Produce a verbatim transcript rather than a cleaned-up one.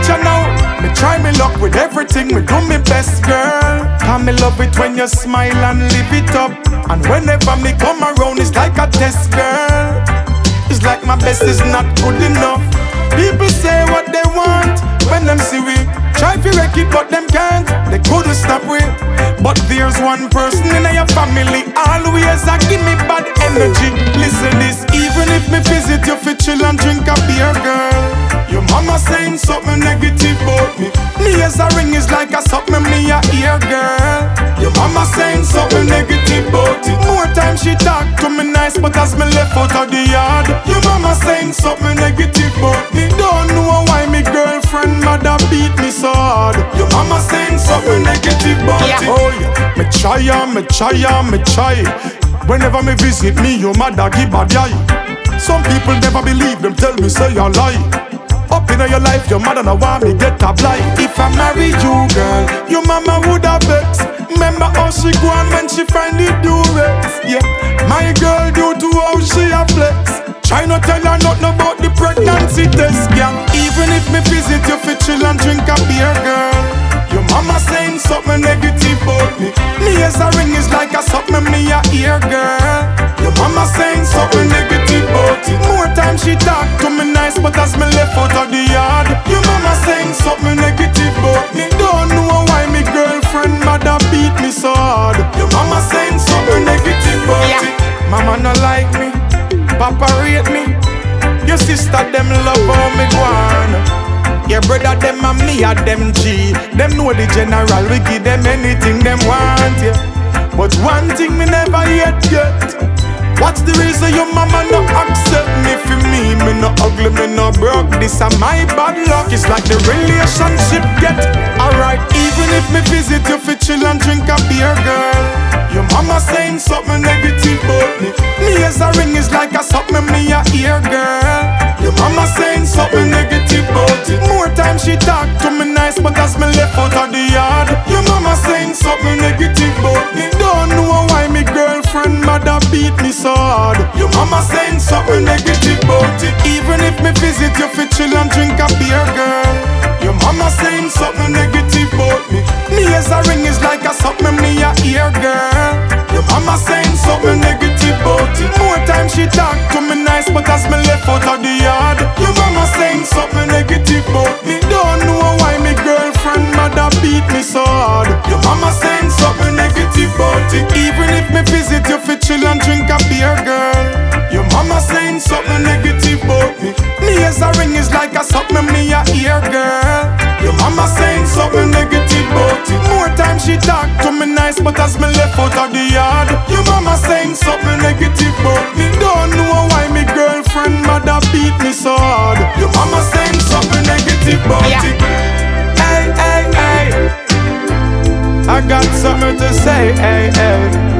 you now. Me try me luck with everything, me do me best, girl. Cause me love it when you smile and live it up. And whenever me come around, it's like a test, girl. It's like my best is not good enough. People say what they want when them see we try to wreck it, but them can't. They couldn't stop we. But there's one person in your family always a give me bad energy. Listen this, even if me visit you for chill and drink a beer, girl. Your mama saying something negative about me. Me as a ring is like a something me a ear, girl. Your mama saying something negative about it. More time she talk to me nice, but as me left out of the yard, your mama saying something negative about me. Don't know why me girlfriend mother beat me so hard. Your mama saying something negative about yeah. it. Oh yeah, me try and me try and me try. Whenever me visit me, your mother give a die. Some people never believe them, tell me say you lie. Up in your life, your mother no want me get a blight. If I marry you, girl, your mama would have vex. Remember how she go on when she find the durex. Yeah, my girl due to how she a flex. Try not tell her nothing about the pregnancy test, yeah. Even if me visit you for chill and drink a beer, girl. Your mama saying something negative about me. Me as a ring is like a something me a ear, girl. Your mama saying something negative about it. More time she talk to me nice, but as me left out of the yard, your mama saying something negative about me. Don't know why me girlfriend mother beat me so hard. Your mama saying something negative about yeah. it. Mama no like me, papa rate me. Your sister them love how me go on. Your brother them and me and them G. Them know the general, we give them anything them want, yeah. But one thing me never yet get. What's the reason your mama no accept me for me? Me no ugly, me no broke. This a my bad luck. It's like the relationship get alright. Even if me visit you for chill and drink a beer, girl. Your mama saying something negative about me. Me as a ring is like a something me a ear, girl. Your mama saying something negative about it. More time she talk to me nice, but as me left out of the yard, your mama saying something negative about me. Don't know why me girlfriend mother beat me so hard. Your mama saying something negative about it. Even if me visit you for chill and drink a beer, girl. Your mama saying something negative about me. Me as a ring is like a something me a ear, girl. Your mama saying something negative about it. More time she talk to me nice, but as me left out of the yard, your mama saying something negative about me. Don't know why me girlfriend mother beat me so hard. Your mama saying something negative about it. Even if me visit you for chill and drink a beer, girl. Your mama saying something negative about me. Me as a ring is like a something me a ear, girl. Your mama saying something negative about it. More time she talk to me nice, but as me left out of the yard, your mama saying something negative about me. Don't know why me girlfriend mother beat me so hard. Your mama saying something negative about yeah. it. Hey, hey, hey, I got something to say, hey, hey.